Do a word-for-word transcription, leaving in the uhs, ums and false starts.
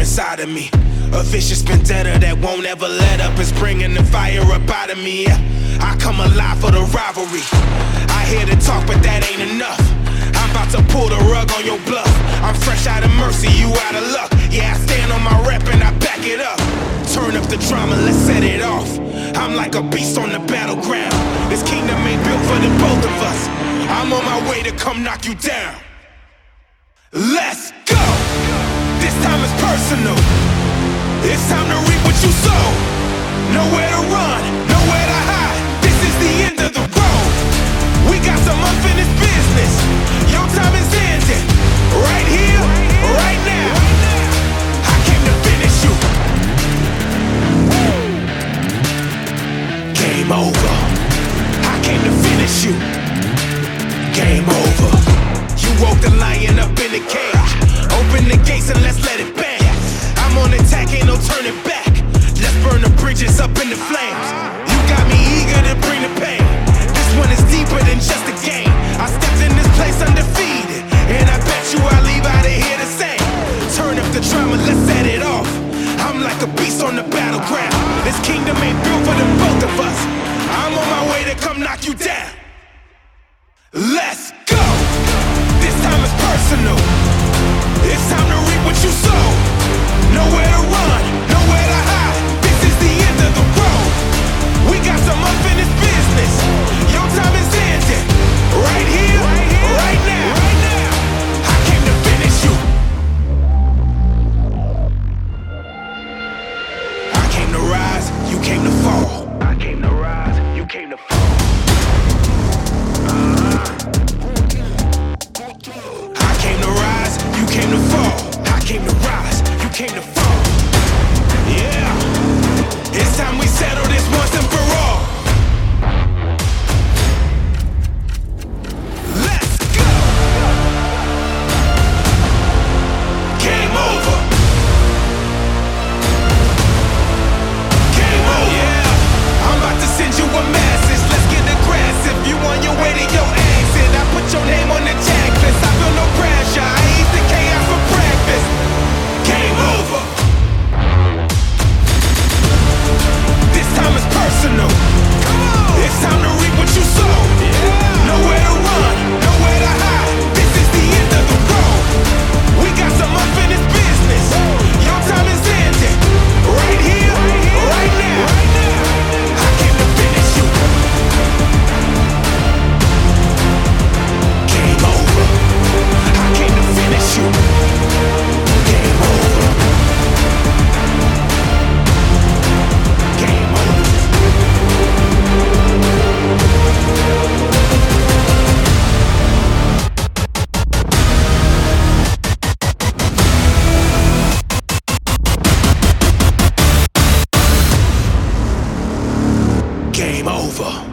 inside of me. A vicious vendetta that won't ever let up is bringing the fire up out of me. Yeah, I come alive for the rivalry. I hear the talk, but that ain't enough. I'm about to pull the rug on your bluff. I'm fresh out of mercy, you out of luck. Yeah, I stand on my rep and I back it up. Turn up the drama, let's set it off. I'm like a beast on the battleground. This kingdom ain't built for the both of us. I'm on my way to come knock you down. Let's go! This time is personal. It's time to reap what you sow. Nowhere to run, nowhere to hide. This is the end of the road. We got some unfinished business. Your time is ending. Right here, right now. I came to finish you. Game over. I came to finish you. Game over. You woke the lion up in the cage. Open the gates and let's let it bang. I'm on attack, ain't no turning back. Let's burn the bridges up in the flames. You got me eager to bring the pain. This one is deeper than just a game. I stepped in this place undefeated, and I bet you I leave out of here the same. Turn up the drama, let's set it off. I'm like a beast on the battleground. This kingdom ain't built for the both of us. I'm on my way to come knock you down. Let's go! This time is personal. It's time to reap what you sow. Nowhere to run, nowhere to hide. This is the end of the road. We got some unfinished business. Your time is ending. Right here, right now. I came to finish you. I came to rise, you came to fall. I came to rise, you came to fall. I came to rise, you came to fall. I came to rise, you came to fall. Yeah, it's time we settle this once and for all. Let's go. Game over. Game over. Yeah, I'm about to send you a message. Let's get aggressive. You on your way to your exit. I put your name on the checklist. I feel no pressure. I eat the chaos for breakfast. Game over. This time is personal. It's time to reap what you sow. Nowhere to run, nowhere to hide. This is the end of the road. We got some unfinished business. Your time is ending. Right here, right now. I came to finish you. Game over. I came to finish you. Game over. Game over. Game over.